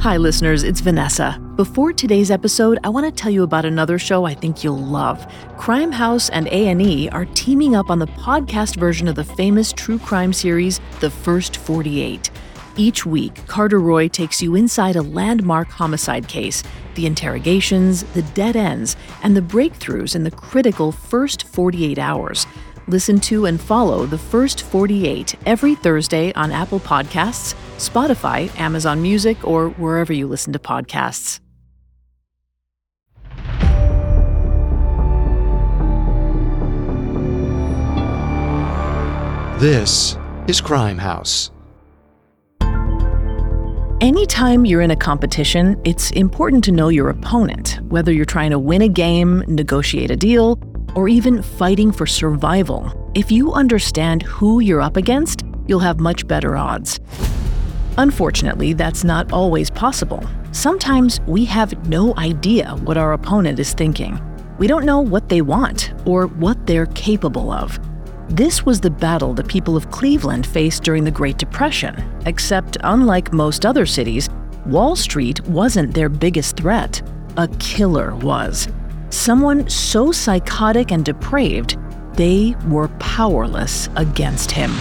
Hi, listeners, it's Vanessa. Before today's episode, I want to tell you about another show I think you'll love. Crime House and A&E are teaming up on the podcast version of the famous true crime series, The First 48. Each week, Carter Roy takes you inside a landmark homicide case, the interrogations, the dead ends, and the breakthroughs in the critical first 48 hours. Listen to and follow The First 48 every Thursday on Apple Podcasts, Spotify, Amazon Music, or wherever you listen to podcasts. This is Crime House. Anytime you're in a competition, it's important to know your opponent, whether you're trying to win a game, negotiate a deal, or even fighting for survival. If you understand who you're up against, you'll have much better odds. Unfortunately, that's not always possible. Sometimes we have no idea what our opponent is thinking. We don't know what they want or what they're capable of. This was the battle the people of Cleveland faced during the Great Depression, except unlike most other cities, Wall Street wasn't their biggest threat. A killer was. Someone so psychotic and depraved, they were powerless against him.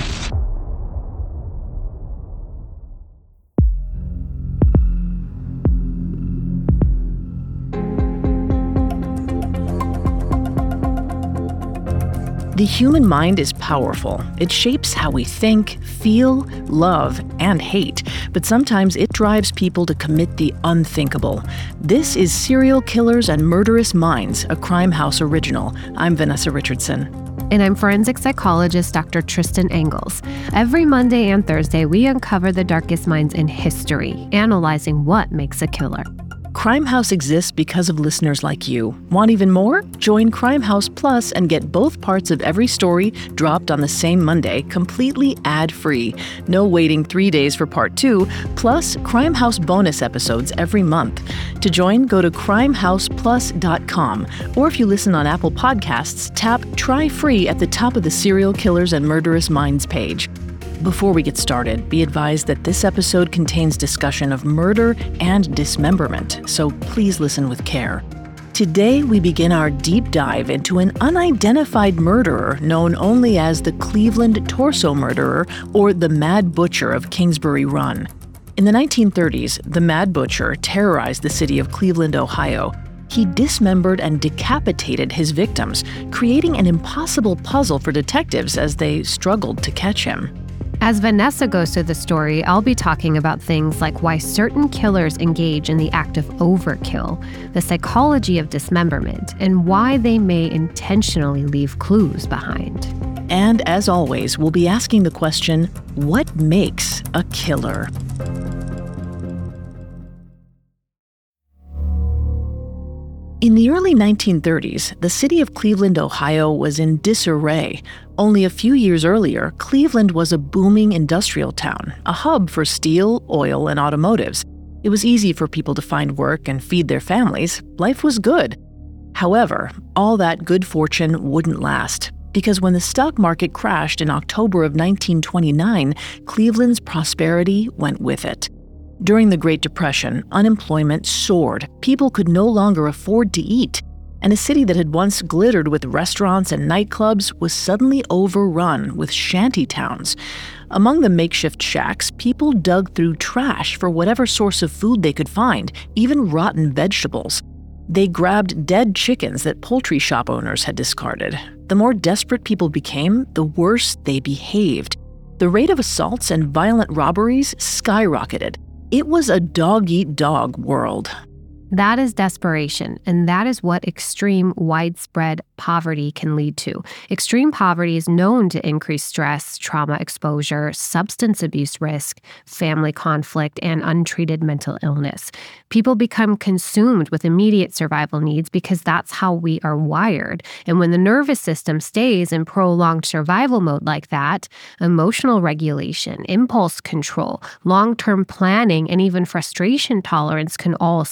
The human mind is powerful. It shapes how we think, feel, love, and hate. But sometimes it drives people to commit the unthinkable. This is Serial Killers and Murderous Minds, a Crime House original. I'm Vanessa Richardson. And I'm forensic psychologist Dr. Tristan Engels. Every Monday and Thursday, we uncover the darkest minds in history, analyzing what makes a killer. Crime House exists because of listeners like you. Want even more? Join Crime House Plus and get both parts of every story dropped on the same Monday, completely ad-free. No waiting 3 days for part 2, plus Crime House bonus episodes every month. To join, go to crimehouseplus.com, or if you listen on Apple Podcasts, tap Try Free at the top of the Serial Killers and Murderous Minds page. Before we get started, be advised that this episode contains discussion of murder and dismemberment, so please listen with care. Today, we begin our deep dive into an unidentified murderer known only as the Cleveland Torso Murderer or the Mad Butcher of Kingsbury Run. In the 1930s, the Mad Butcher terrorized the city of Cleveland, Ohio. He dismembered and decapitated his victims, creating an impossible puzzle for detectives as they struggled to catch him. As Vanessa goes through the story, I'll be talking about things like why certain killers engage in the act of overkill, the psychology of dismemberment, and why they may intentionally leave clues behind. And as always, we'll be asking the question, what makes a killer? In the early 1930s, the city of Cleveland, Ohio was in disarray. Only a few years earlier, Cleveland was a booming industrial town, a hub for steel, oil, and automotives. It was easy for people to find work and feed their families. Life was good. However, all that good fortune wouldn't last, because when the stock market crashed in October of 1929, Cleveland's prosperity went with it. During the Great Depression, unemployment soared. People could no longer afford to eat. And a city that had once glittered with restaurants and nightclubs was suddenly overrun with shanty towns. Among the makeshift shacks, people dug through trash for whatever source of food they could find, even rotten vegetables. They grabbed dead chickens that poultry shop owners had discarded. The more desperate people became, the worse they behaved. The rate of assaults and violent robberies skyrocketed. It was a dog-eat-dog world. That is desperation, and that is what extreme, widespread poverty can lead to. Extreme poverty is known to increase stress, trauma exposure, substance abuse risk, family conflict, and untreated mental illness. People become consumed with immediate survival needs because that's how we are wired. And when the nervous system stays in prolonged survival mode like that, emotional regulation, impulse control, long-term planning, and even frustration tolerance can all suffer in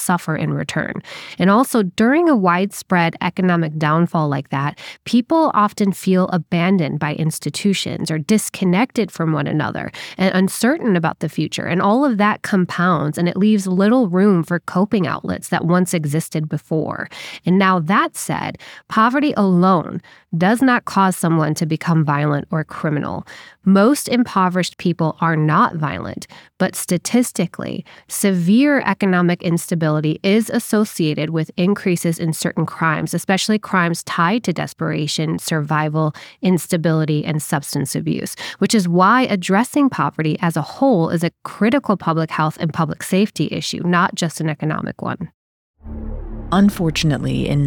in return. And also, during a widespread economic downfall like that, people often feel abandoned by institutions or disconnected from one another and uncertain about the future. And all of that compounds, and it leaves little room for coping outlets that once existed before. And now that said, poverty alone does not cause someone to become violent or criminal. Most impoverished people are not violent, but statistically, severe economic instability is associated with increases in certain crimes, especially crimes tied to desperation, survival, instability, and substance abuse, which is why addressing poverty as a whole is a critical public health and public safety issue, not just an economic one. Unfortunately, in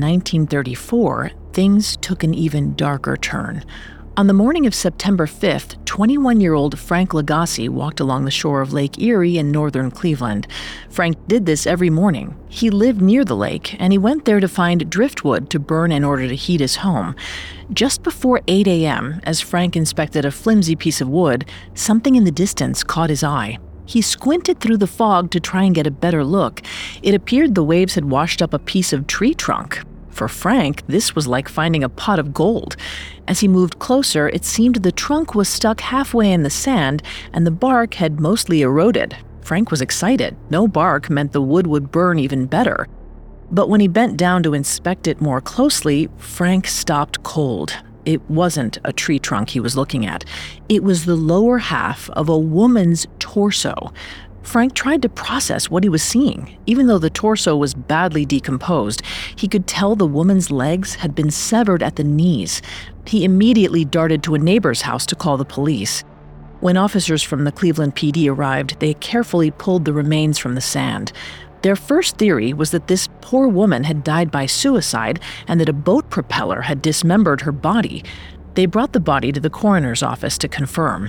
1934, things took an even darker turn. On the morning of September 5th, 21-year-old Frank Lagasse walked along the shore of Lake Erie in northern Cleveland. Frank did this every morning. He lived near the lake, and he went there to find driftwood to burn in order to heat his home. Just before 8 a.m., as Frank inspected a flimsy piece of wood, something in the distance caught his eye. He squinted through the fog to try and get a better look. It appeared the waves had washed up a piece of tree trunk. For Frank, this was like finding a pot of gold. As he moved closer, it seemed the trunk was stuck halfway in the sand and the bark had mostly eroded. Frank was excited. No bark meant the wood would burn even better. But when he bent down to inspect it more closely, Frank stopped cold. It wasn't a tree trunk he was looking at. It was the lower half of a woman's torso. Frank tried to process what he was seeing. Even though the torso was badly decomposed, he could tell the woman's legs had been severed at the knees. He immediately darted to a neighbor's house to call the police. When officers from the Cleveland PD arrived, they carefully pulled the remains from the sand. Their first theory was that this poor woman had died by suicide and that a boat propeller had dismembered her body. They brought the body to the coroner's office to confirm.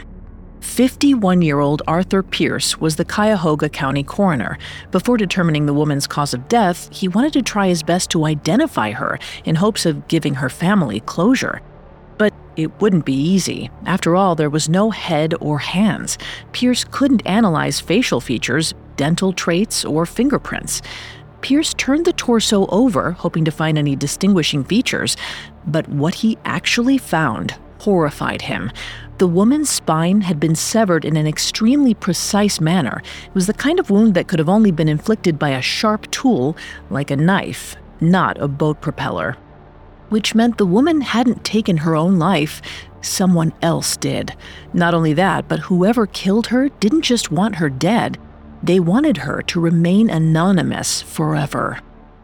51-year-old Arthur Pierce was the Cuyahoga County coroner. Before determining the woman's cause of death, he wanted to try his best to identify her in hopes of giving her family closure. But it wouldn't be easy. After all, there was no head or hands. Pierce couldn't analyze facial features, dental traits, or fingerprints. Pierce turned the torso over, hoping to find any distinguishing features. But what he actually found horrified him. The woman's spine had been severed in an extremely precise manner. It was the kind of wound that could have only been inflicted by a sharp tool, like a knife, not a boat propeller. Which meant the woman hadn't taken her own life, someone else did. Not only that, but whoever killed her didn't just want her dead. They wanted her to remain anonymous forever.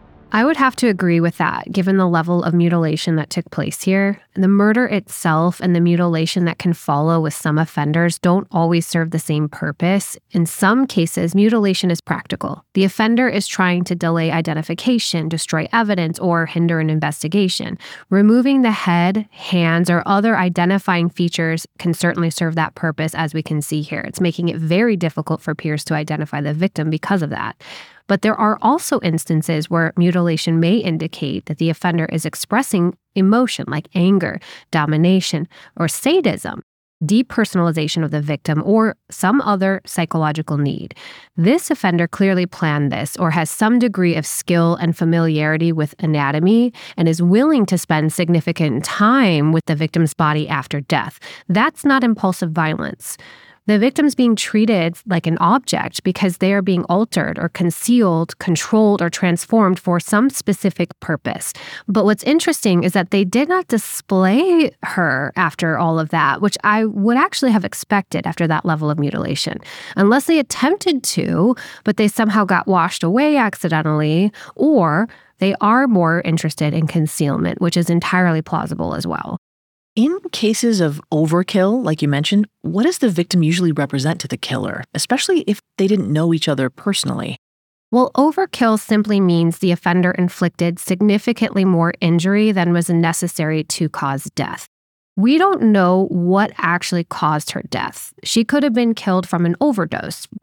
I would have to agree with that, given the level of mutilation that took place here. The murder itself and the mutilation that can follow with some offenders don't always serve the same purpose. In some cases, mutilation is practical. The offender is trying to delay identification, destroy evidence, or hinder an investigation. Removing the head, hands, or other identifying features can certainly serve that purpose, as we can see here. It's making it very difficult for Pierce to identify the victim because of that. But there are also instances where mutilation may indicate that the offender is expressing emotion like anger, domination, or sadism, depersonalization of the victim, or some other psychological need. This offender clearly planned this or has some degree of skill and familiarity with anatomy and is willing to spend significant time with the victim's body after death. That's not impulsive violence. The victim's being treated like an object because they are being altered or concealed, controlled, or transformed for some specific purpose. But what's interesting is that they did not display her after all of that, which I would actually have expected after that level of mutilation. Unless they attempted to, but they somehow got washed away accidentally, or they are more interested in concealment, which is entirely plausible as well. In cases of overkill, like you mentioned, what does the victim usually represent to the killer, especially if they didn't know each other personally? Well, overkill simply means the offender inflicted significantly more injury than was necessary to cause death. We don't know what actually caused her death. She could have been killed from an overdose, for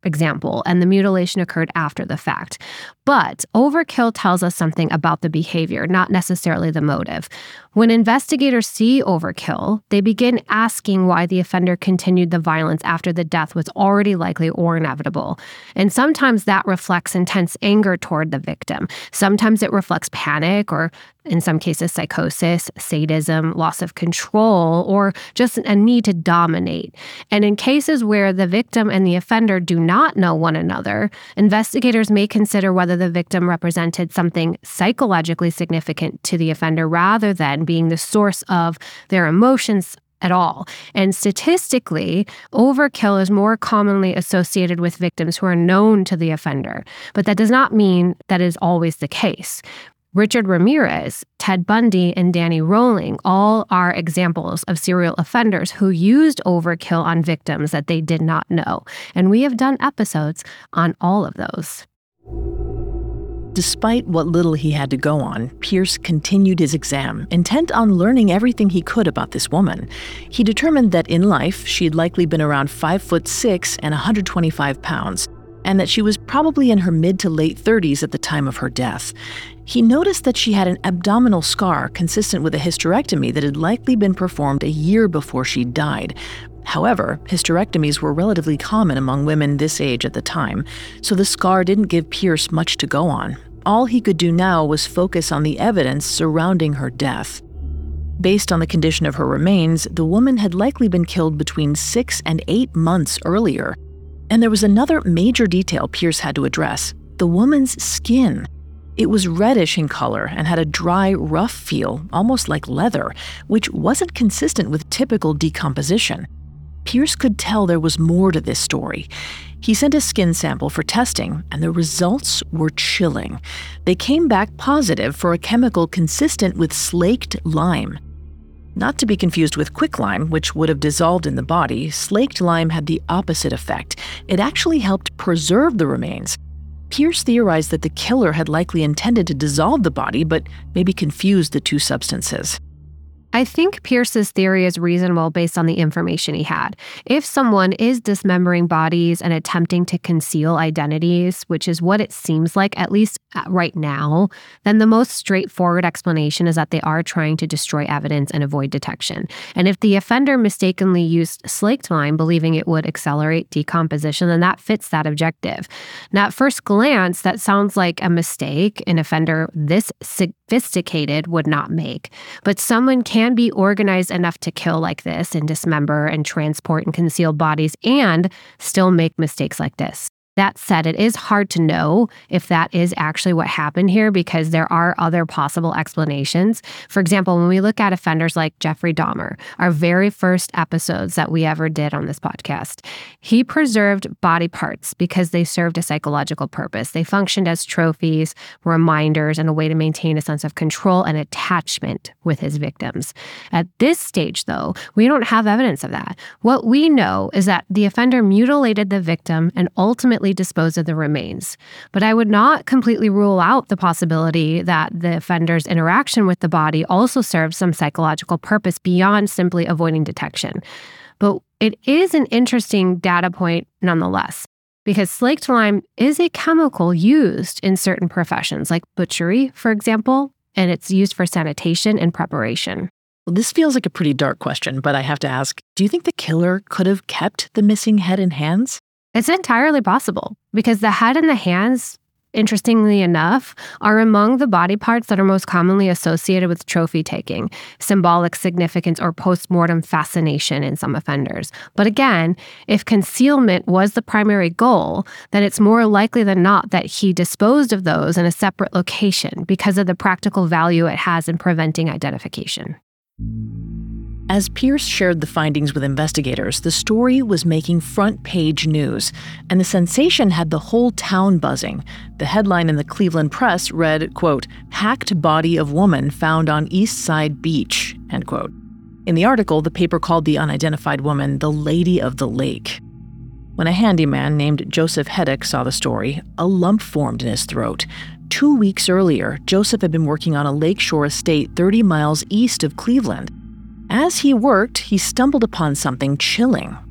example, and the mutilation occurred after the fact. But overkill tells us something about the behavior, not necessarily the motive. When investigators see overkill, they begin asking why the offender continued the violence after the death was already likely or inevitable. And sometimes that reflects intense anger toward the victim. Sometimes it reflects panic or, in some cases, psychosis, sadism, loss of control, or just a need to dominate. And in cases where the victim and the offender do not know one another, investigators may consider whether the victim represented something psychologically significant to the offender rather than being the source of their emotions at all. And statistically, overkill is more commonly associated with victims who are known to the offender. But that does not mean that is always the case. Richard Ramirez, Ted Bundy, and Danny Rolling all are examples of serial offenders who used overkill on victims that they did not know. And we have done episodes on all of those. Despite what little he had to go on, Pierce continued his exam, intent on learning everything he could about this woman. He determined that in life, she had likely been around 5'6" and 125 pounds, and that she was probably in her mid to late 30s at the time of her death. He noticed that she had an abdominal scar consistent with a hysterectomy that had likely been performed a year before she died. However, hysterectomies were relatively common among women this age at the time, so the scar didn't give Pierce much to go on. All he could do now was focus on the evidence surrounding her death. Based on the condition of her remains, the woman had likely been killed between 6 and 8 months earlier. And there was another major detail Pierce had to address: the woman's skin. It was reddish in color and had a dry, rough feel, almost like leather, which wasn't consistent with typical decomposition. Pierce could tell there was more to this story. He sent a skin sample for testing, and the results were chilling. They came back positive for a chemical consistent with slaked lime. Not to be confused with quicklime, which would have dissolved in the body, slaked lime had the opposite effect. It actually helped preserve the remains. Pierce theorized that the killer had likely intended to dissolve the body, but maybe confused the two substances. I think Pierce's theory is reasonable based on the information he had. If someone is dismembering bodies and attempting to conceal identities, which is what it seems like, at least right now, then the most straightforward explanation is that they are trying to destroy evidence and avoid detection. And if the offender mistakenly used slaked lime, believing it would accelerate decomposition, then that fits that objective. Now, at first glance, that sounds like a mistake an offender this sophisticated would not make. But someone can be organized enough to kill like this and dismember and transport and conceal bodies and still make mistakes like this. That said, it is hard to know if that is actually what happened here because there are other possible explanations. For example, when we look at offenders like Jeffrey Dahmer, our very first episodes that we ever did on this podcast, he preserved body parts because they served a psychological purpose. They functioned as trophies, reminders, and a way to maintain a sense of control and attachment with his victims. At this stage, though, we don't have evidence of that. What we know is that the offender mutilated the victim and ultimately dispose of the remains. But I would not completely rule out the possibility that the offender's interaction with the body also served some psychological purpose beyond simply avoiding detection. But it is an interesting data point nonetheless, because slaked lime is a chemical used in certain professions, like butchery, for example, and it's used for sanitation and preparation. Well, this feels like a pretty dark question, but I have to ask, do you think the killer could have kept the missing head and hands? It's entirely possible because the head and the hands, interestingly enough, are among the body parts that are most commonly associated with trophy taking, symbolic significance, or post-mortem fascination in some offenders. But again, if concealment was the primary goal, then it's more likely than not that he disposed of those in a separate location because of the practical value it has in preventing identification. As Pierce shared the findings with investigators, the story was making front-page news, and the sensation had the whole town buzzing. The headline in the Cleveland Press read, quote, "Hacked body of woman found on East Side beach," end quote. In the article, the paper called the unidentified woman the Lady of the Lake. When a handyman named Joseph Hedrick saw the story, a lump formed in his throat. 2 weeks earlier, Joseph had been working on a lakeshore estate 30 miles east of Cleveland. As he worked, he stumbled upon something chilling.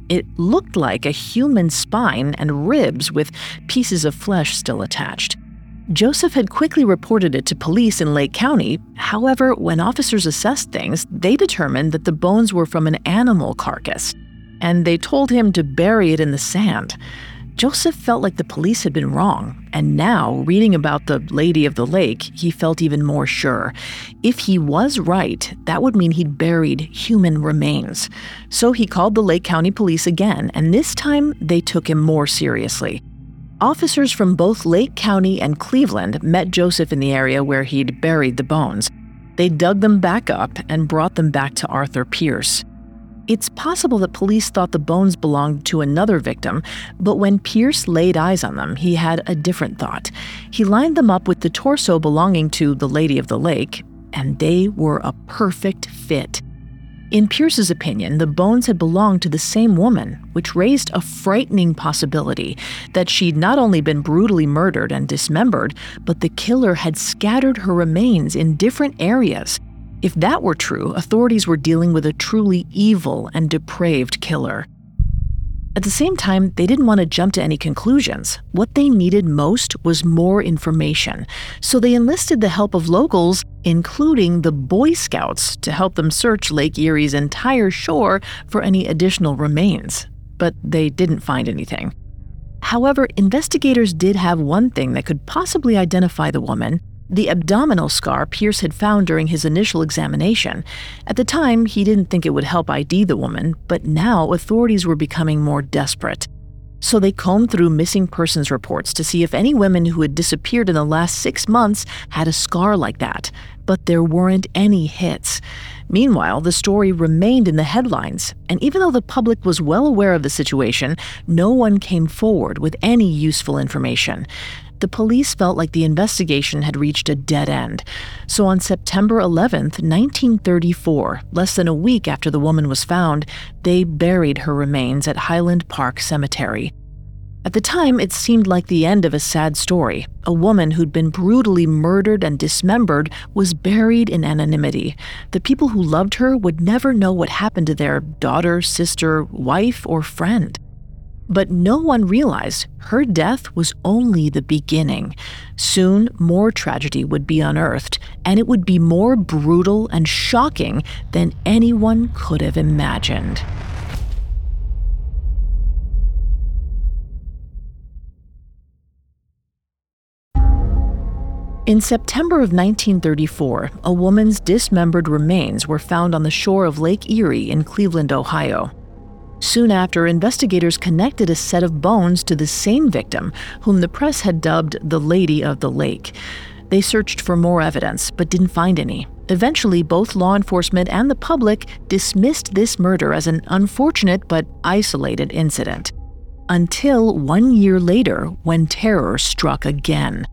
It looked like a human spine and ribs with pieces of flesh still attached. Joseph had quickly reported it to police in Lake County. However, when officers assessed things, they determined that the bones were from an animal carcass, and they told him to bury it in the sand. Joseph felt like the police had been wrong, and now, reading about the Lady of the Lake, he felt even more sure. If he was right, that would mean he'd buried human remains. So he called the Lake County Police again, and this time they took him more seriously. Officers from both Lake County and Cleveland met Joseph in the area where he'd buried the bones. They dug them back up and brought them back to Arthur Pierce. It's possible that police thought the bones belonged to another victim, but when Pierce laid eyes on them, he had a different thought. He lined them up with the torso belonging to the Lady of the Lake, and they were a perfect fit. In Pierce's opinion, the bones had belonged to the same woman, which raised a frightening possibility that she'd not only been brutally murdered and dismembered, but the killer had scattered her remains in different areas. If that were true, authorities were dealing with a truly evil and depraved killer. At the same time, they didn't want to jump to any conclusions. What they needed most was more information, so they enlisted the help of locals, including the Boy Scouts, to help them search Lake Erie's entire shore for any additional remains. But they didn't find anything. However, investigators did have one thing that could possibly identify the woman: the abdominal scar Pierce had found during his initial examination. At the time, he didn't think it would help ID the woman, but now authorities were becoming more desperate. So they combed through missing persons reports to see if any women who had disappeared in the last 6 months had a scar like that, but there weren't any hits. Meanwhile, the story remained in the headlines, and even though the public was well aware of the situation, no one came forward with any useful information. The police felt like the investigation had reached a dead end. So on September 11th, 1934, less than a week after the woman was found, they buried her remains at Highland Park Cemetery. At the time, it seemed like the end of a sad story. A woman who'd been brutally murdered and dismembered was buried in anonymity. The people who loved her would never know what happened to their daughter, sister, wife, or friend. But no one realized her death was only the beginning. Soon, more tragedy would be unearthed, and it would be more brutal and shocking than anyone could have imagined. In September of 1934, a woman's dismembered remains were found on the shore of Lake Erie in Cleveland, Ohio. Soon after, investigators connected a set of bones to the same victim, whom the press had dubbed the Lady of the Lake. They searched for more evidence, but didn't find any. Eventually, both law enforcement and the public dismissed this murder as an unfortunate but isolated incident. Until 1 year later, when terror struck again.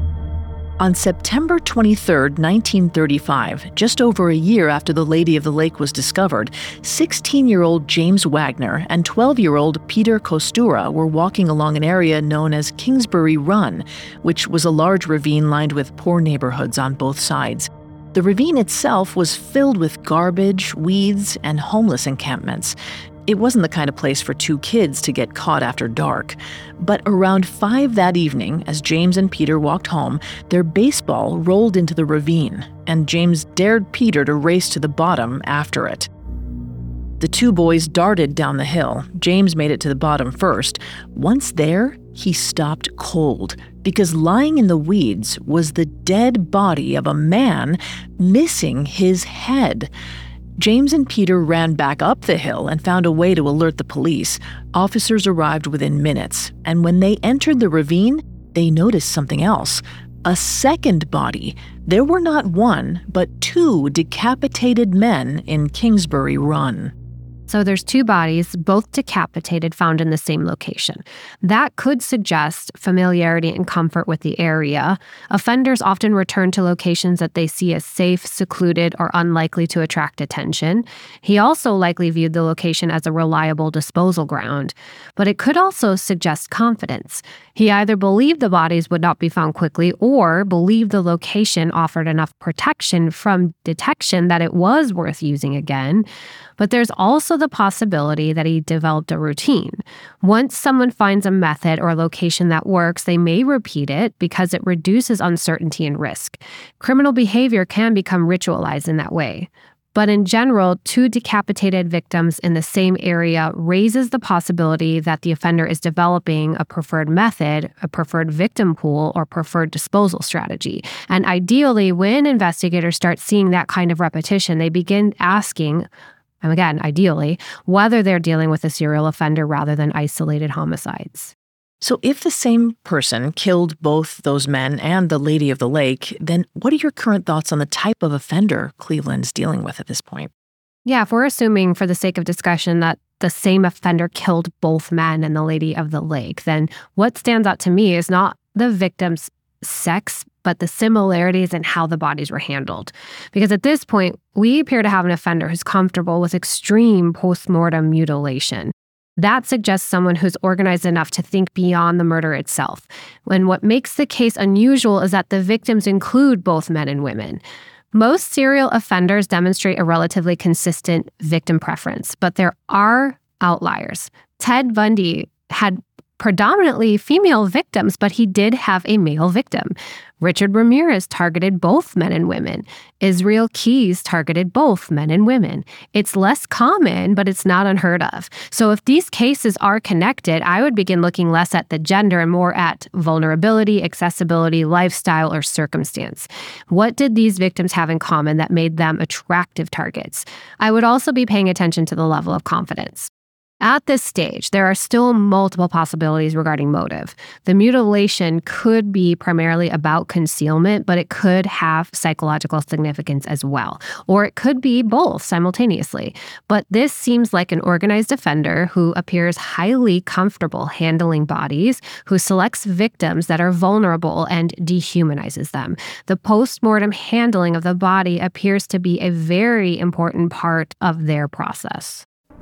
On September 23, 1935, just over a year after the Lady of the Lake was discovered, 16-year-old James Wagner and 12-year-old Peter Kostura were walking along an area known as Kingsbury Run, which was a large ravine lined with poor neighborhoods on both sides. The ravine itself was filled with garbage, weeds, and homeless encampments. It wasn't the kind of place for two kids to get caught after dark. But around 5 that evening, as James and Peter walked home, their baseball rolled into the ravine, and James dared Peter to race to the bottom after it. The two boys darted down the hill. James made it to the bottom first. Once there, he stopped cold, because lying in the weeds was the dead body of a man missing his head. James and Peter ran back up the hill and found a way to alert the police. Officers arrived within minutes, and when they entered the ravine, they noticed something else. A second body. There were not one, but 2 decapitated men in Kingsbury Run. So there's 2 bodies, both decapitated, found in the same location. That could suggest familiarity and comfort with the area. Offenders often return to locations that they see as safe, secluded, or unlikely to attract attention. He also likely viewed the location as a reliable disposal ground. But it could also suggest confidence. He either believed the bodies would not be found quickly or believed the location offered enough protection from detection that it was worth using again. But there's also also the possibility that he developed a routine. Once someone finds a method or location that works, they may repeat it because it reduces uncertainty and risk. Criminal behavior can become ritualized in that way. But in general, 2 decapitated victims in the same area raises the possibility that the offender is developing a preferred method, a preferred victim pool, or preferred disposal strategy. And ideally, when investigators start seeing that kind of repetition, they begin asking, and again, ideally, whether they're dealing with a serial offender rather than isolated homicides. So if the same person killed both those men and the Lady of the Lake, then what are your current thoughts on the type of offender Cleveland's dealing with at this point? Yeah, if we're assuming for the sake of discussion that the same offender killed both men and the Lady of the Lake, then what stands out to me is not the victim's sex, but the similarities in how the bodies were handled. Because at this point, we appear to have an offender who's comfortable with extreme post-mortem mutilation. That suggests someone who's organized enough to think beyond the murder itself. And what makes the case unusual is that the victims include both men and women. Most serial offenders demonstrate a relatively consistent victim preference, but there are outliers. Ted Bundy had predominantly female victims, but he did have a male victim. Richard Ramirez targeted both men and women. Israel Keyes targeted both men and women. It's less common, but it's not unheard of. So if these cases are connected, I would begin looking less at the gender and more at vulnerability, accessibility, lifestyle, or circumstance. What did these victims have in common that made them attractive targets? I would also be paying attention to the level of confidence. At this stage, there are still multiple possibilities regarding motive. The mutilation could be primarily about concealment, but it could have psychological significance as well. Or it could be both simultaneously. But this seems like an organized offender who appears highly comfortable handling bodies, who selects victims that are vulnerable and dehumanizes them. The post-mortem handling of the body appears to be a very important part of their process.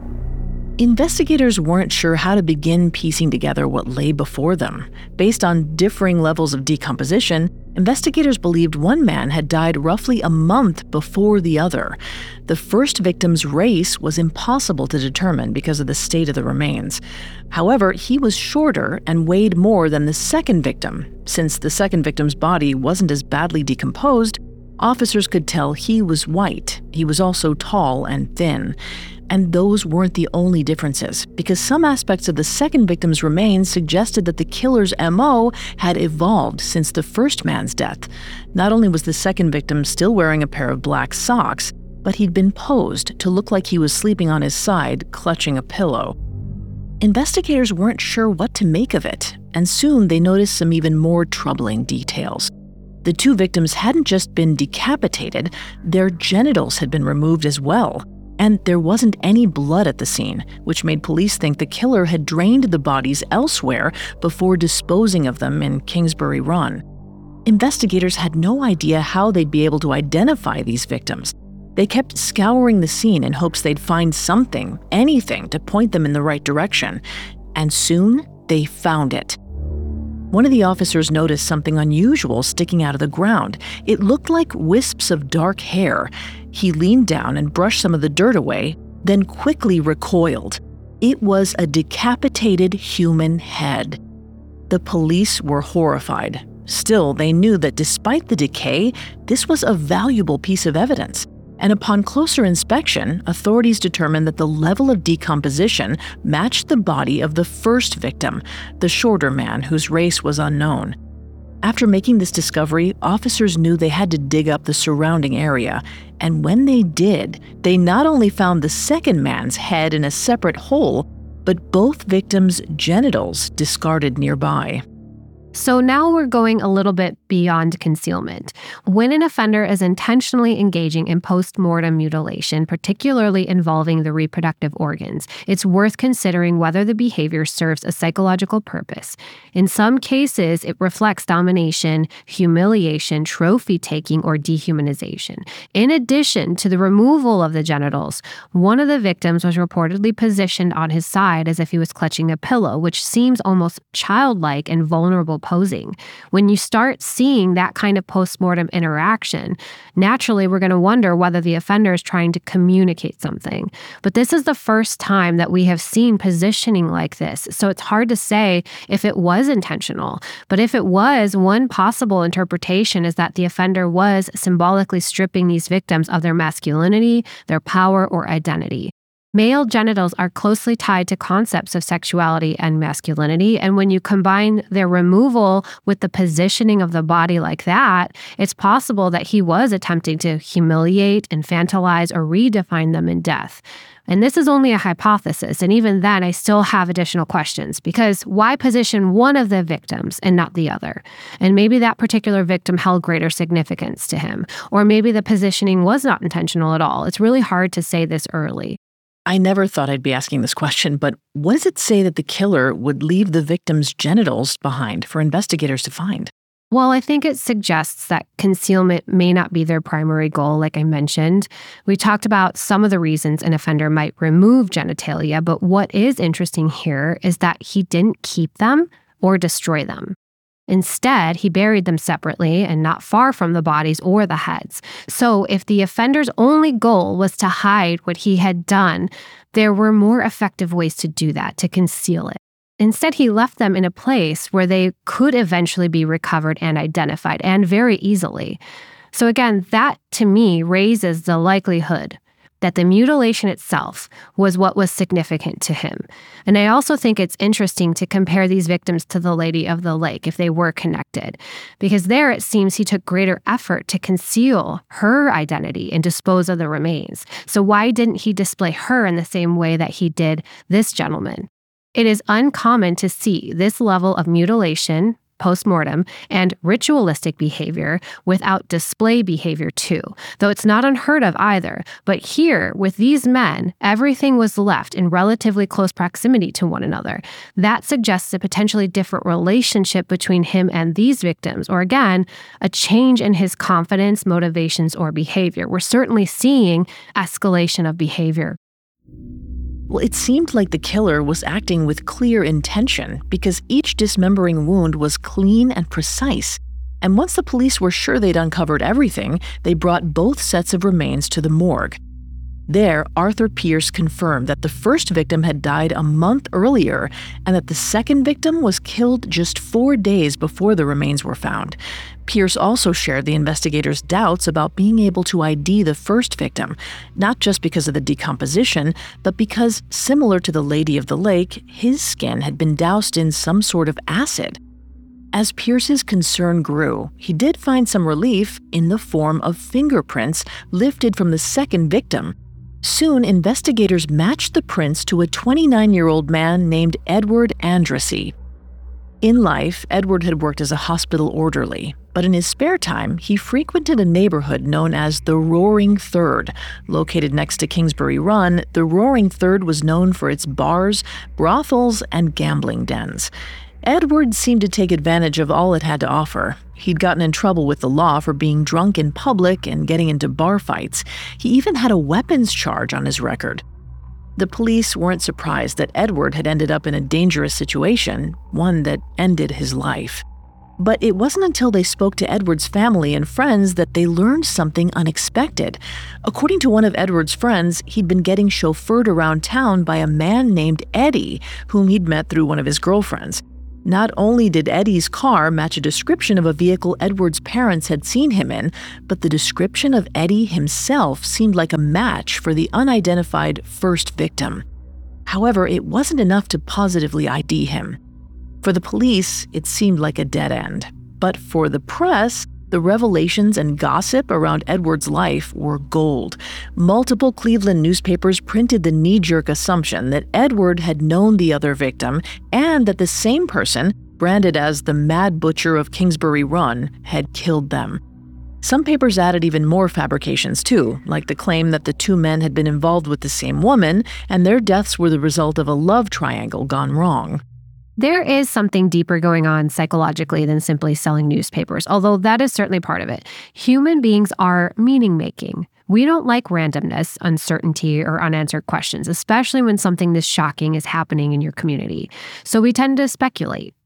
Investigators weren't sure how to begin piecing together what lay before them. Based on differing levels of decomposition, investigators believed one man had died roughly a month before the other. The first victim's race was impossible to determine because of the state of the remains. However, he was shorter and weighed more than the second victim. Since the second victim's body wasn't as badly decomposed, officers could tell he was white. He was also tall and thin. And those weren't the only differences, because some aspects of the second victim's remains suggested that the killer's MO had evolved since the first man's death. Not only was the second victim still wearing a pair of black socks, but he'd been posed to look like he was sleeping on his side, clutching a pillow. Investigators weren't sure what to make of it, and soon they noticed some even more troubling details. The 2 victims hadn't just been decapitated, their genitals had been removed as well. And there wasn't any blood at the scene, which made police think the killer had drained the bodies elsewhere before disposing of them in Kingsbury Run. Investigators had no idea how they'd be able to identify these victims. They kept scouring the scene in hopes they'd find something, anything, to point them in the right direction. And soon, they found it. One of the officers noticed something unusual sticking out of the ground. It looked like wisps of dark hair. He leaned down and brushed some of the dirt away, then quickly recoiled. It was a decapitated human head. The police were horrified. Still, they knew that despite the decay, this was a valuable piece of evidence. And upon closer inspection, authorities determined that the level of decomposition matched the body of the first victim, the shorter man whose race was unknown. After making this discovery, officers knew they had to dig up the surrounding area. And when they did, they not only found the second man's head in a separate hole, but both victims' genitals discarded nearby. So now we're going a little bit beyond concealment. When an offender is intentionally engaging in post-mortem mutilation, particularly involving the reproductive organs, it's worth considering whether the behavior serves a psychological purpose. In some cases, it reflects domination, humiliation, trophy-taking, or dehumanization. In addition to the removal of the genitals, one of the victims was reportedly positioned on his side as if he was clutching a pillow, which seems almost childlike and vulnerable decomposing. When you start seeing that kind of postmortem interaction, naturally we're going to wonder whether the offender is trying to communicate something. But this is the first time that we have seen positioning like this, so it's hard to say if it was intentional. But if it was, one possible interpretation is that the offender was symbolically stripping these victims of their masculinity, their power, or identity. Male genitals are closely tied to concepts of sexuality and masculinity, and when you combine their removal with the positioning of the body like that, it's possible that he was attempting to humiliate, infantilize, or redefine them in death. And this is only a hypothesis, and even then I still have additional questions, because why position one of the victims and not the other? And maybe that particular victim held greater significance to him, or maybe the positioning was not intentional at all. It's really hard to say this early. I never thought I'd be asking this question, but what does it say that the killer would leave the victim's genitals behind for investigators to find? Well, I think it suggests that concealment may not be their primary goal, like I mentioned. We talked about some of the reasons an offender might remove genitalia, but what is interesting here is that he didn't keep them or destroy them. Instead, he buried them separately and not far from the bodies or the heads. So if the offender's only goal was to hide what he had done, there were more effective ways to do that, to conceal it. Instead, he left them in a place where they could eventually be recovered and identified, and very easily. So again, that to me raises the likelihood that the mutilation itself was what was significant to him. And I also think it's interesting to compare these victims to the Lady of the Lake, if they were connected, because there it seems he took greater effort to conceal her identity and dispose of the remains. So why didn't he display her in the same way that he did this gentleman? It is uncommon to see this level of mutilation, postmortem, and ritualistic behavior without display behavior too, though it's not unheard of either. But here, with these men, everything was left in relatively close proximity to one another. That suggests a potentially different relationship between him and these victims, or again, a change in his confidence, motivations, or behavior. We're certainly seeing escalation of behavior. Well, it seemed like the killer was acting with clear intention because each dismembering wound was clean and precise. And once the police were sure they'd uncovered everything, they brought both sets of remains to the morgue. There, Arthur Pierce confirmed that the first victim had died a month earlier and that the second victim was killed just 4 days before the remains were found. Pierce also shared the investigators' doubts about being able to ID the first victim, not just because of the decomposition, but because, similar to the Lady of the Lake, his skin had been doused in some sort of acid. As Pierce's concern grew, he did find some relief in the form of fingerprints lifted from the second victim. Soon, investigators matched the prints to a 29-year-old man named Edward Andrassy. In life, Edward had worked as a hospital orderly, but in his spare time, he frequented a neighborhood known as the Roaring Third. Located next to Kingsbury Run, the Roaring Third was known for its bars, brothels, and gambling dens. Edward seemed to take advantage of all it had to offer. He'd gotten in trouble with the law for being drunk in public and getting into bar fights. He even had a weapons charge on his record. The police weren't surprised that Edward had ended up in a dangerous situation, one that ended his life. But it wasn't until they spoke to Edward's family and friends that they learned something unexpected. According to one of Edward's friends, he'd been getting chauffeured around town by a man named Eddie, whom he'd met through one of his girlfriends. Not only did Eddie's car match a description of a vehicle Edward's parents had seen him in, but the description of Eddie himself seemed like a match for the unidentified first victim. However, it wasn't enough to positively ID him. For the police, it seemed like a dead end. But for the press, the revelations and gossip around Edward's life were gold. Multiple Cleveland newspapers printed the knee-jerk assumption that Edward had known the other victim and that the same person, branded as the Mad Butcher of Kingsbury Run, had killed them. Some papers added even more fabrications too, like the claim that the two men had been involved with the same woman and their deaths were the result of a love triangle gone wrong. There is something deeper going on psychologically than simply selling newspapers, although that is certainly part of it. Human beings are meaning-making. We don't like randomness, uncertainty, or unanswered questions, especially when something this shocking is happening in your community. So we tend to speculate.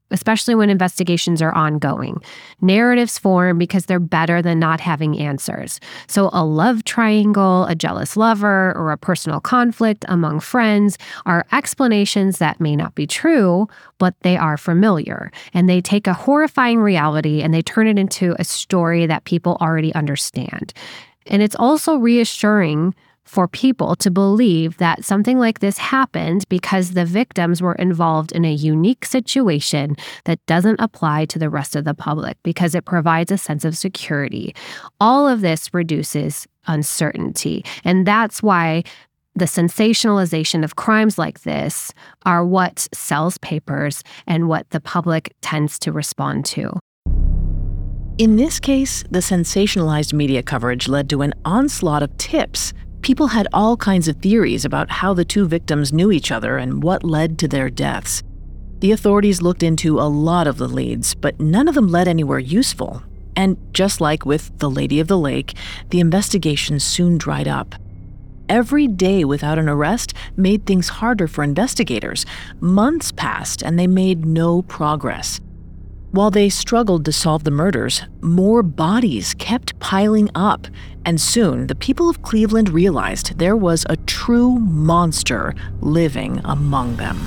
especially when investigations are ongoing. Narratives form because they're better than not having answers. So a love triangle, a jealous lover, or a personal conflict among friends are explanations that may not be true, but they are familiar. And they take a horrifying reality and they turn it into a story that people already understand. And it's also reassuring for people to believe that something like this happened because the victims were involved in a unique situation that doesn't apply to the rest of the public, because it provides a sense of security. All of this reduces uncertainty. And that's why the sensationalization of crimes like this are what sells papers and what the public tends to respond to. In this case, the sensationalized media coverage led to an onslaught of tips. People had all kinds of theories about how the two victims knew each other and what led to their deaths. The authorities looked into a lot of the leads, but none of them led anywhere useful. And just like with the Lady of the Lake, the investigation soon dried up. Every day without an arrest made things harder for investigators. Months passed and they made no progress. While they struggled to solve the murders, more bodies kept piling up, and soon the people of Cleveland realized there was a true monster living among them.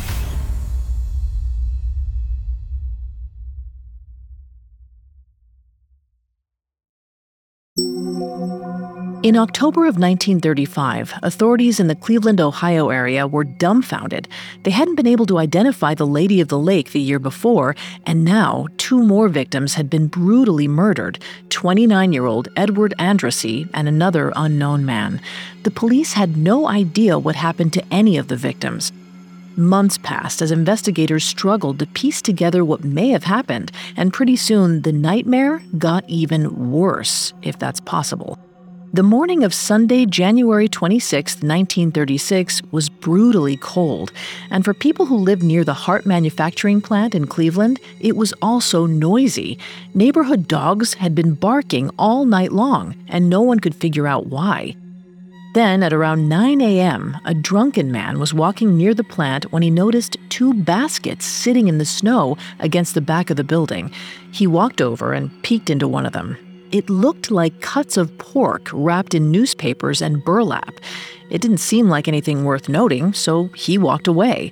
In October of 1935, authorities in the Cleveland, Ohio area were dumbfounded. They hadn't been able to identify the Lady of the Lake the year before, and now 2 more victims had been brutally murdered, 29-year-old Edward Andrassy and another unknown man. The police had no idea what happened to any of the victims. Months passed as investigators struggled to piece together what may have happened, and pretty soon the nightmare got even worse, if that's possible. The morning of Sunday, January 26, 1936, was brutally cold, and for people who lived near the Hart manufacturing plant in Cleveland, it was also noisy. Neighborhood dogs had been barking all night long, and no one could figure out why. Then, at around 9 a.m., a drunken man was walking near the plant when he noticed 2 baskets sitting in the snow against the back of the building. He walked over and peeked into one of them. It looked like cuts of pork wrapped in newspapers and burlap. It didn't seem like anything worth noting, so he walked away.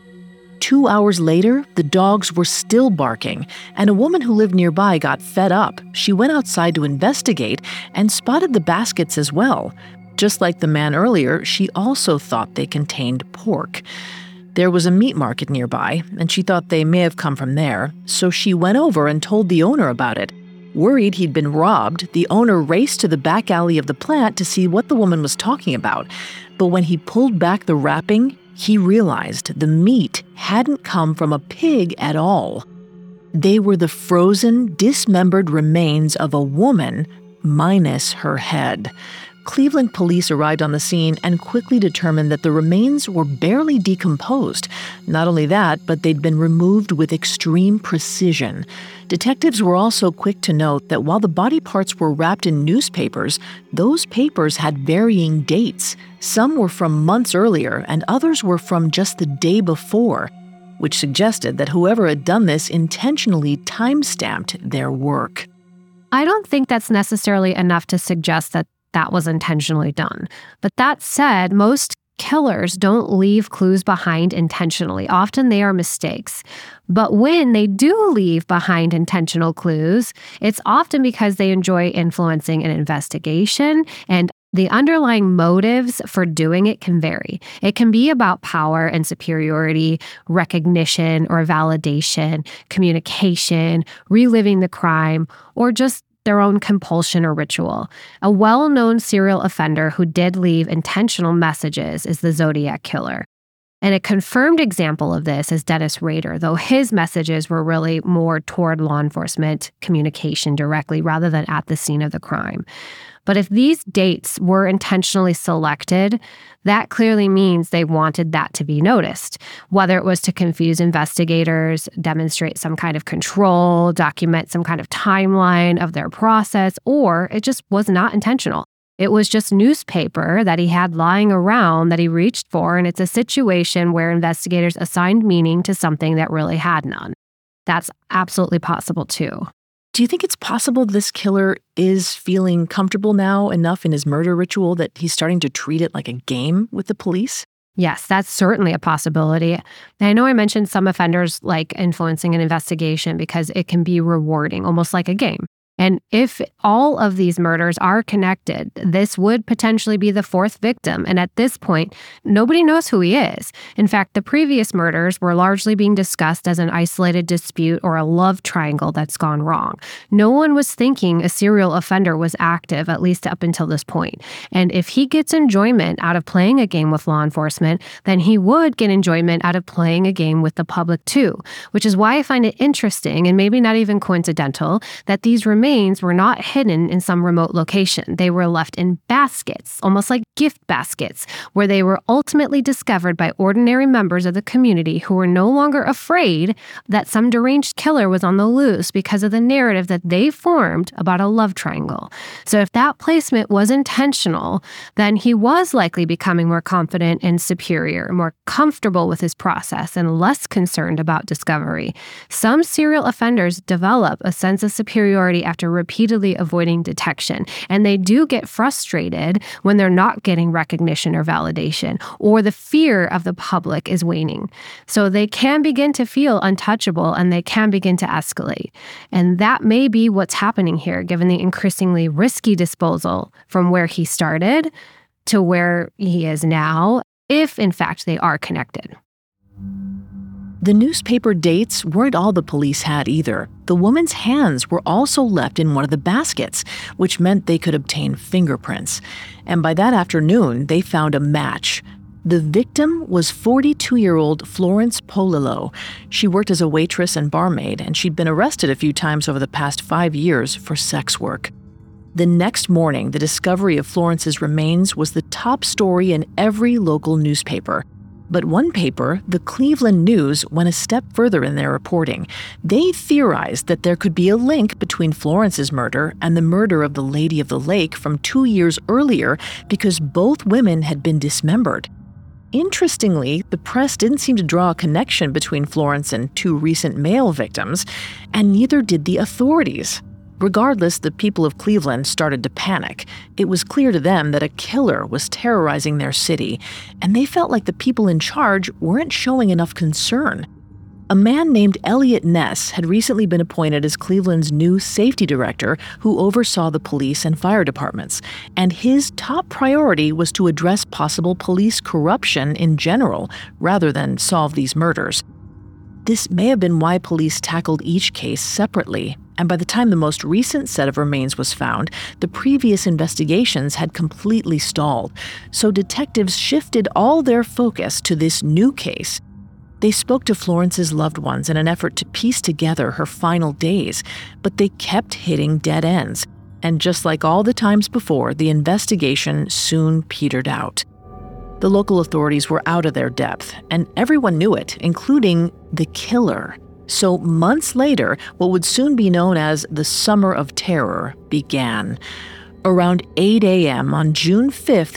2 hours later, the dogs were still barking, and a woman who lived nearby got fed up. She went outside to investigate and spotted the baskets as well. Just like the man earlier, she also thought they contained pork. There was a meat market nearby, and she thought they may have come from there, so she went over and told the owner about it. Worried he'd been robbed, the owner raced to the back alley of the plant to see what the woman was talking about. But when he pulled back the wrapping, he realized the meat hadn't come from a pig at all. They were the frozen, dismembered remains of a woman, minus her head. Cleveland police arrived on the scene and quickly determined that the remains were barely decomposed. Not only that, but they'd been removed with extreme precision. Detectives were also quick to note that while the body parts were wrapped in newspapers, those papers had varying dates. Some were from months earlier, and others were from just the day before, which suggested that whoever had done this intentionally time-stamped their work. I don't think that's necessarily enough to suggest that was intentionally done. But that said, most killers don't leave clues behind intentionally. Often they are mistakes. But when they do leave behind intentional clues, it's often because they enjoy influencing an investigation, and the underlying motives for doing it can vary. It can be about power and superiority, recognition or validation, communication, reliving the crime, or just their own compulsion or ritual. A well-known serial offender who did leave intentional messages is the Zodiac Killer. And a confirmed example of this is Dennis Rader, though his messages were really more toward law enforcement communication directly rather than at the scene of the crime. But if these dates were intentionally selected, that clearly means they wanted that to be noticed, whether it was to confuse investigators, demonstrate some kind of control, document some kind of timeline of their process, or it just was not intentional. It was just newspaper that he had lying around that he reached for, and it's a situation where investigators assigned meaning to something that really had none. That's absolutely possible too. Do you think it's possible this killer is feeling comfortable now enough in his murder ritual that he's starting to treat it like a game with the police? Yes, that's certainly a possibility. And I know I mentioned some offenders like influencing an investigation because it can be rewarding, almost like a game. And if all of these murders are connected, this would potentially be the fourth victim. And at this point, nobody knows who he is. In fact, the previous murders were largely being discussed as an isolated dispute or a love triangle that's gone wrong. No one was thinking a serial offender was active, at least up until this point. And if he gets enjoyment out of playing a game with law enforcement, then he would get enjoyment out of playing a game with the public too, which is why I find it interesting and maybe not even coincidental that these remains were not hidden in some remote location. They were left in baskets, almost like gift baskets, where they were ultimately discovered by ordinary members of the community who were no longer afraid that some deranged killer was on the loose because of the narrative that they formed about a love triangle. So if that placement was intentional, then he was likely becoming more confident and superior, more comfortable with his process, and less concerned about discovery. Some serial offenders develop a sense of superiority after repeatedly avoiding detection, and they do get frustrated when they're not getting recognition or validation, or the fear of the public is waning. So they can begin to feel untouchable and they can begin to escalate. And that may be what's happening here, given the increasingly risky disposal from where he started to where he is now, if in fact they are connected. The newspaper dates weren't all the police had either. The woman's hands were also left in one of the baskets, which meant they could obtain fingerprints. And by that afternoon, they found a match. The victim was 42-year-old Florence Polillo. She worked as a waitress and barmaid, and she'd been arrested a few times over the past 5 years for sex work. The next morning, the discovery of Florence's remains was the top story in every local newspaper. But one paper, the Cleveland News, went a step further in their reporting. They theorized that there could be a link between Florence's murder and the murder of the Lady of the Lake from 2 years earlier because both women had been dismembered. Interestingly, the press didn't seem to draw a connection between Florence and 2 recent male victims, and neither did the authorities. Regardless, the people of Cleveland started to panic. It was clear to them that a killer was terrorizing their city, and they felt like the people in charge weren't showing enough concern. A man named Elliot Ness had recently been appointed as Cleveland's new safety director who oversaw the police and fire departments, and his top priority was to address possible police corruption in general, rather than solve these murders. This may have been why police tackled each case separately, and by the time the most recent set of remains was found, the previous investigations had completely stalled, so detectives shifted all their focus to this new case. They spoke to Florence's loved ones in an effort to piece together her final days, but they kept hitting dead ends, and just like all the times before, the investigation soon petered out. The local authorities were out of their depth, and everyone knew it, including the killer. So months later, what would soon be known as the Summer of Terror began. Around 8 a.m. on June 5,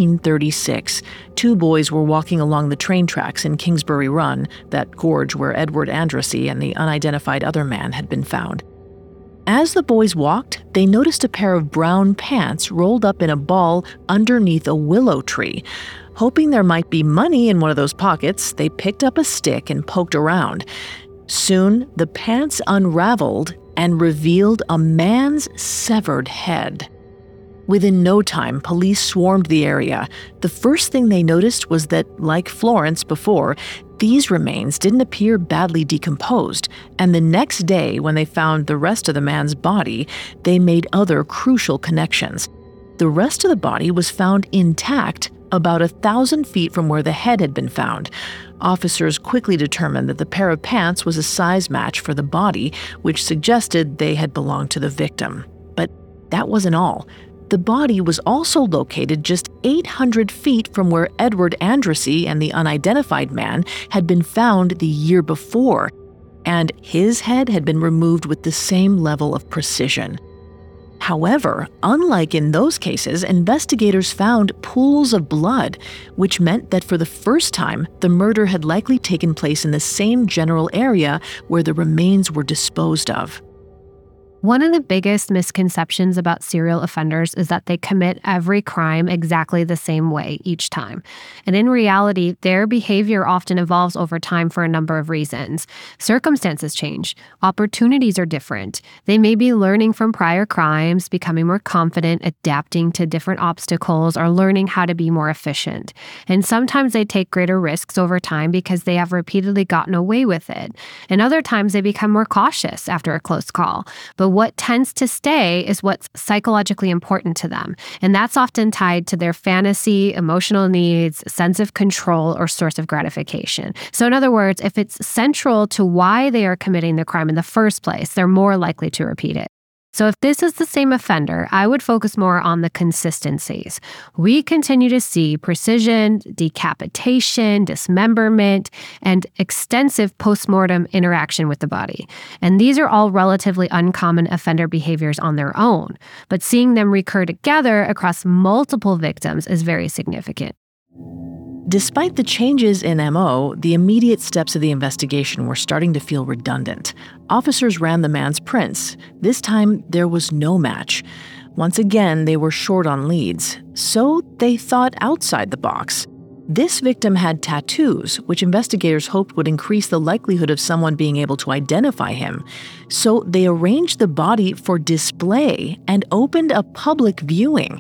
1936, 2 boys were walking along the train tracks in Kingsbury Run, that gorge where Edward Andrassy and the unidentified other man had been found. As the boys walked, they noticed a pair of brown pants rolled up in a ball underneath a willow tree. Hoping there might be money in one of those pockets, they picked up a stick and poked around. Soon, the pants unraveled and revealed a man's severed head. Within no time, police swarmed the area. The first thing they noticed was that, like Florence before, these remains didn't appear badly decomposed, and the next day, when they found the rest of the man's body, they made other crucial connections. The rest of the body was found intact about 1,000 feet from where the head had been found. Officers quickly determined that the pair of pants was a size match for the body, which suggested they had belonged to the victim. But that wasn't all. The body was also located just 800 feet from where Edward Andrassy and the unidentified man had been found the year before, and his head had been removed with the same level of precision. However, unlike in those cases, investigators found pools of blood, which meant that for the first time, the murder had likely taken place in the same general area where the remains were disposed of. One of the biggest misconceptions about serial offenders is that they commit every crime exactly the same way each time. And in reality, their behavior often evolves over time for a number of reasons. Circumstances change. Opportunities are different. They may be learning from prior crimes, becoming more confident, adapting to different obstacles, or learning how to be more efficient. And sometimes they take greater risks over time because they have repeatedly gotten away with it. And other times they become more cautious after a close call. But what tends to stay is what's psychologically important to them. And that's often tied to their fantasy, emotional needs, sense of control, or source of gratification. So in other words, if it's central to why they are committing the crime in the first place, they're more likely to repeat it. So if this is the same offender, I would focus more on the consistencies. We continue to see precision, decapitation, dismemberment, and extensive postmortem interaction with the body. And these are all relatively uncommon offender behaviors on their own, but seeing them recur together across multiple victims is very significant. Despite the changes in MO, the immediate steps of the investigation were starting to feel redundant. Officers ran the man's prints. This time, there was no match. Once again, they were short on leads, so they thought outside the box. This victim had tattoos, which investigators hoped would increase the likelihood of someone being able to identify him. So they arranged the body for display and opened a public viewing.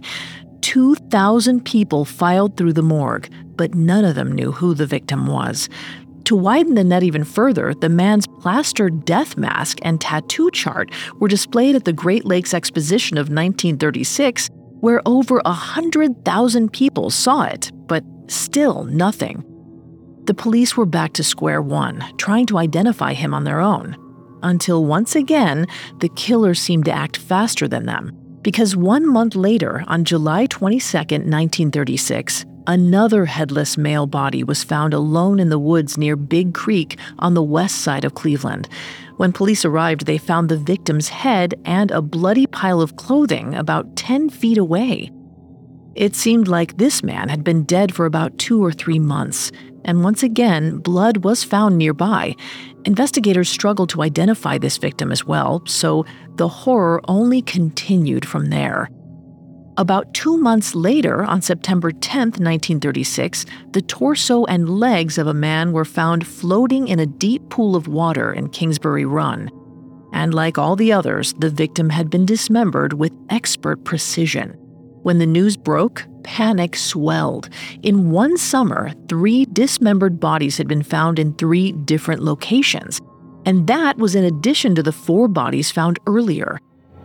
2,000 people filed through the morgue, but none of them knew who the victim was. To widen the net even further, the man's plastered death mask and tattoo chart were displayed at the Great Lakes Exposition of 1936, where over 100,000 people saw it, but still nothing. The police were back to square one, trying to identify him on their own. Until once again, the killer seemed to act faster than them. Because 1 month later, on July 22, 1936, another headless male body was found alone in the woods near Big Creek on the west side of Cleveland. When police arrived, they found the victim's head and a bloody pile of clothing about 10 feet away. It seemed like this man had been dead for about 2 or 3 months, and once again, blood was found nearby. Investigators struggled to identify this victim as well, so the horror only continued from there. About 2 months later, on September 10, 1936, the torso and legs of a man were found floating in a deep pool of water in Kingsbury Run. And like all the others, the victim had been dismembered with expert precision. When the news broke, panic swelled. In one summer, 3 dismembered bodies had been found in 3 different locations. And that was in addition to the 4 bodies found earlier.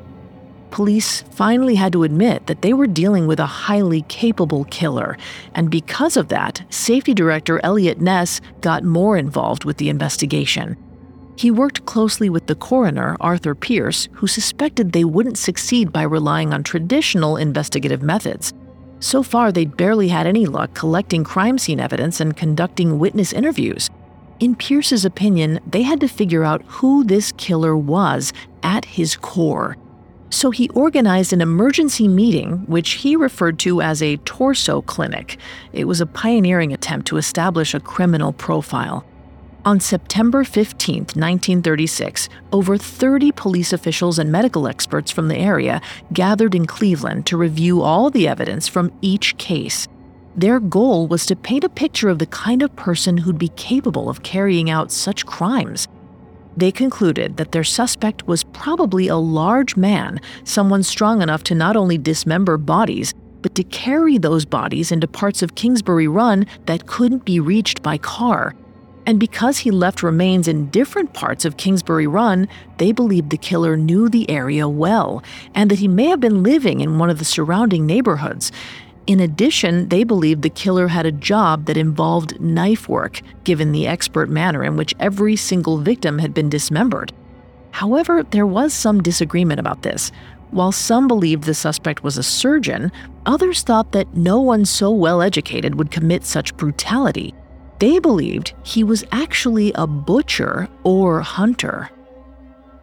Police finally had to admit that they were dealing with a highly capable killer. And because of that, Safety Director Elliot Ness got more involved with the investigation. He worked closely with the coroner, Arthur Pierce, who suspected they wouldn't succeed by relying on traditional investigative methods. So far, they'd barely had any luck collecting crime scene evidence and conducting witness interviews. In Pierce's opinion, they had to figure out who this killer was at his core. So he organized an emergency meeting, which he referred to as a torso clinic. It was a pioneering attempt to establish a criminal profile. On September 15, 1936, over 30 police officials and medical experts from the area gathered in Cleveland to review all the evidence from each case. Their goal was to paint a picture of the kind of person who'd be capable of carrying out such crimes. They concluded that their suspect was probably a large man, someone strong enough to not only dismember bodies, but to carry those bodies into parts of Kingsbury Run that couldn't be reached by car. And because he left remains in different parts of Kingsbury Run, they believed the killer knew the area well, and that he may have been living in one of the surrounding neighborhoods. In addition, they believed the killer had a job that involved knife work, given the expert manner in which every single victim had been dismembered. However, there was some disagreement about this. While some believed the suspect was a surgeon, others thought that no one so well educated would commit such brutality. They believed he was actually a butcher or hunter.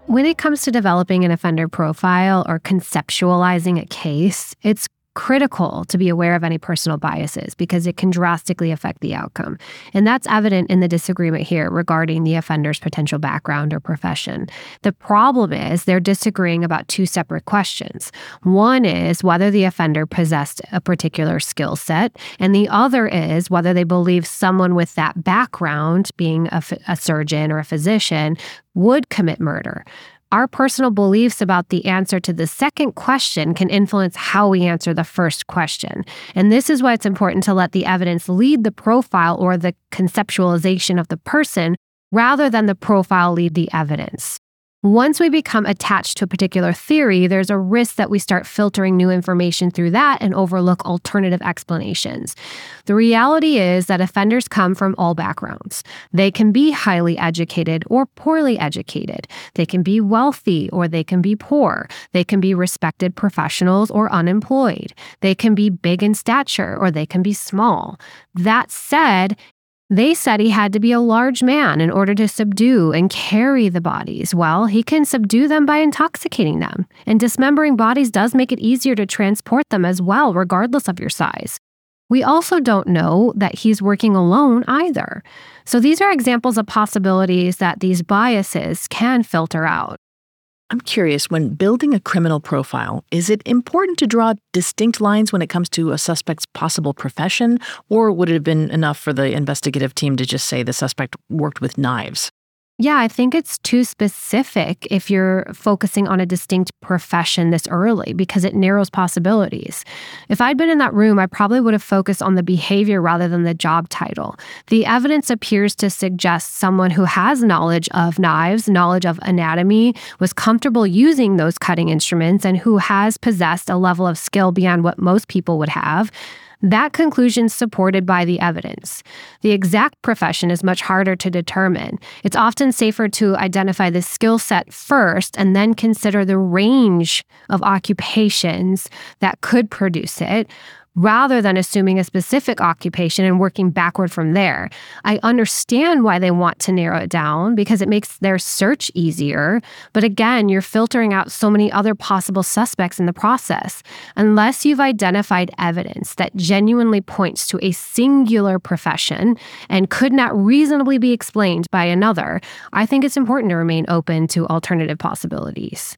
When it comes to developing an offender profile or conceptualizing a case, it's critical to be aware of any personal biases because it can drastically affect the outcome. And that's evident in the disagreement here regarding the offender's potential background or profession. The problem is they're disagreeing about two separate questions. One is whether the offender possessed a particular skill set, and the other is whether they believe someone with that background, being a surgeon or a physician, would commit murder. Our personal beliefs about the answer to the second question can influence how we answer the first question. And this is why it's important to let the evidence lead the profile or the conceptualization of the person rather than the profile lead the evidence. Once we become attached to a particular theory, there's a risk that we start filtering new information through that and overlook alternative explanations. The reality is that offenders come from all backgrounds. They can be highly educated or poorly educated. They can be wealthy or they can be poor. They can be respected professionals or unemployed. They can be big in stature or they can be small. That said, they said he had to be a large man in order to subdue and carry the bodies. Well, he can subdue them by intoxicating them. And dismembering bodies does make it easier to transport them as well, regardless of your size. We also don't know that he's working alone either. So these are examples of possibilities that these biases can filter out. I'm curious, when building a criminal profile, is it important to draw distinct lines when it comes to a suspect's possible profession, or would it have been enough for the investigative team to just say the suspect worked with knives? Yeah, I think it's too specific if you're focusing on a distinct profession this early because it narrows possibilities. If I'd been in that room, I probably would have focused on the behavior rather than the job title. The evidence appears to suggest someone who has knowledge of knives, knowledge of anatomy, was comfortable using those cutting instruments, and who has possessed a level of skill beyond what most people would have. That conclusion's supported by the evidence. The exact profession is much harder to determine. It's often safer to identify the skill set first and then consider the range of occupations that could produce it, rather than assuming a specific occupation and working backward from there. I understand why they want to narrow it down because it makes their search easier. But again, you're filtering out so many other possible suspects in the process. Unless you've identified evidence that genuinely points to a singular profession and could not reasonably be explained by another, I think it's important to remain open to alternative possibilities.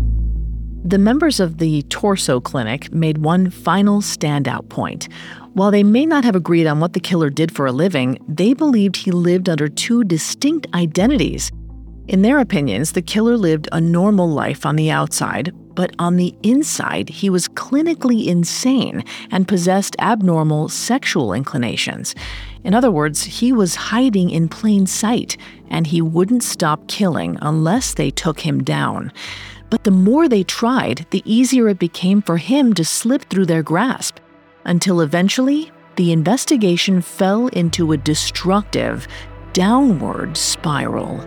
The members of the Torso Clinic made one final standout point. While they may not have agreed on what the killer did for a living, they believed he lived under two distinct identities. In their opinions, the killer lived a normal life on the outside, but on the inside, he was clinically insane and possessed abnormal sexual inclinations. In other words, he was hiding in plain sight, and he wouldn't stop killing unless they took him down. But the more they tried, the easier it became for him to slip through their grasp, until eventually, the investigation fell into a destructive, downward spiral.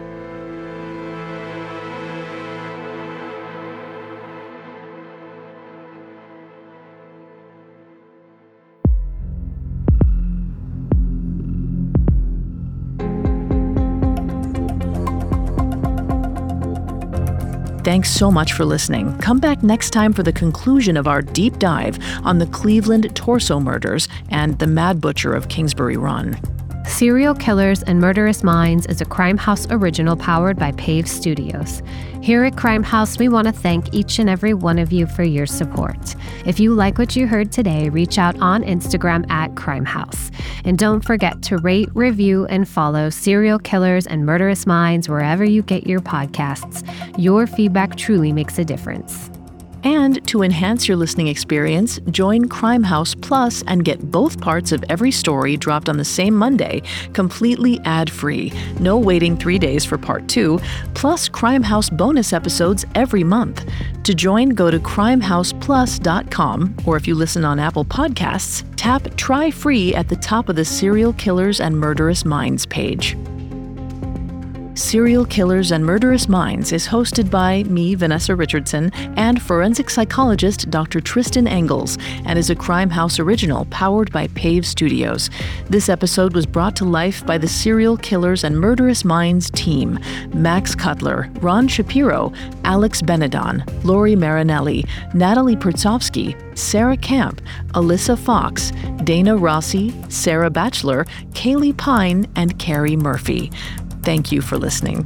Thanks so much for listening. Come back next time for the conclusion of our deep dive on the Cleveland Torso murders and the Mad Butcher of Kingsbury Run. Serial Killers and Murderous Minds is a Crime House original powered by Pave Studios. Here at Crime House, we want to thank each and every one of you for your support. If you like what you heard today, reach out on Instagram at Crime House. And don't forget to rate, review, and follow Serial Killers and Murderous Minds wherever you get your podcasts. Your feedback truly makes a difference. And to enhance your listening experience, join Crime House Plus and get both parts of every story dropped on the same Monday, completely ad-free. No waiting 3 days for part 2, plus Crime House bonus episodes every month. To join, go to crimehouseplus.com, or if you listen on Apple Podcasts, tap Try Free at the top of the Serial Killers and Murderous Minds page. Serial Killers and Murderous Minds is hosted by me, Vanessa Richardson, and forensic psychologist Dr. Tristan Engels, and is a Crime House original powered by Pave Studios. This episode was brought to life by the Serial Killers and Murderous Minds team: Max Cutler, Ron Shapiro, Alex Benedon, Lori Marinelli, Natalie Pertsovsky, Sarah Camp, Alyssa Fox, Dana Rossi, Sarah Batchelor, Kaylee Pine, and Carrie Murphy. Thank you for listening.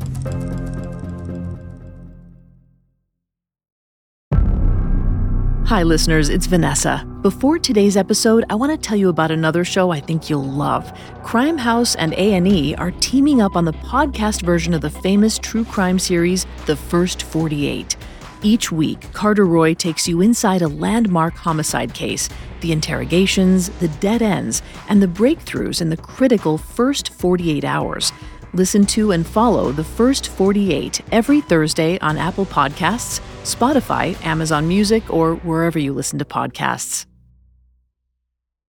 Hi, listeners, it's Vanessa. Before today's episode, I want to tell you about another show I think you'll love. Crime House and A&E are teaming up on the podcast version of the famous true crime series, The First 48. Each week, Carter Roy takes you inside a landmark homicide case, the interrogations, the dead ends, and the breakthroughs in the critical first 48 hours. Listen to and follow The First 48 every Thursday on Apple Podcasts, Spotify, Amazon Music, or wherever you listen to podcasts.